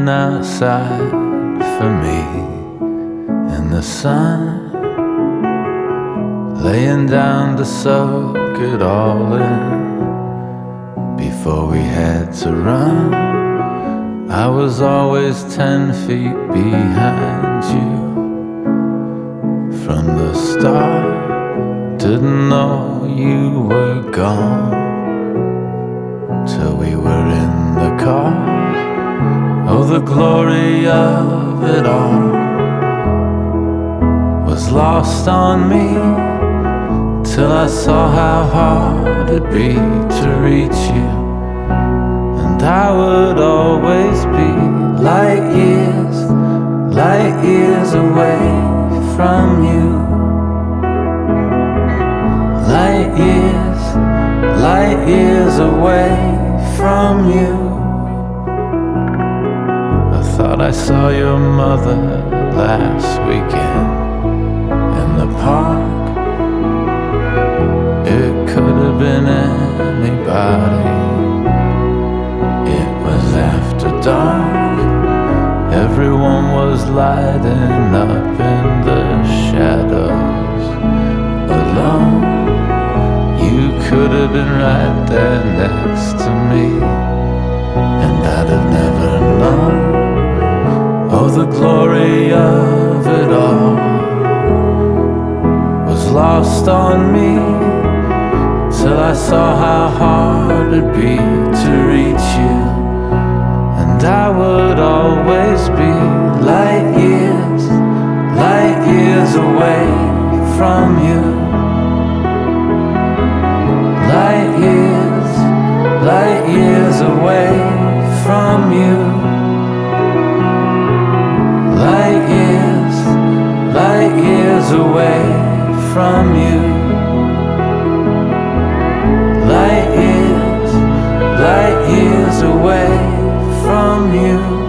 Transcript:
waiting outside for me in the sun, laying down to soak it all in before we had to run. I was always 10 feet behind you from the start. Didn't know you were gone till we were in the car. Oh, the glory of it all was lost on me till I saw how hard it'd be to reach you. And I would always be light years away from you. Light years away from you. I thought I saw your mother last weekend in the park. It could have been anybody. It was after dark. Everyone was lighting up in the shadows alone. You could have been right there next to me, and I'd have never known. Oh, the glory of it all was lost on me till I saw how hard it'd be to reach you. And I would always be light years away from you. Light years away from you. Light years away from you. Light years away from you.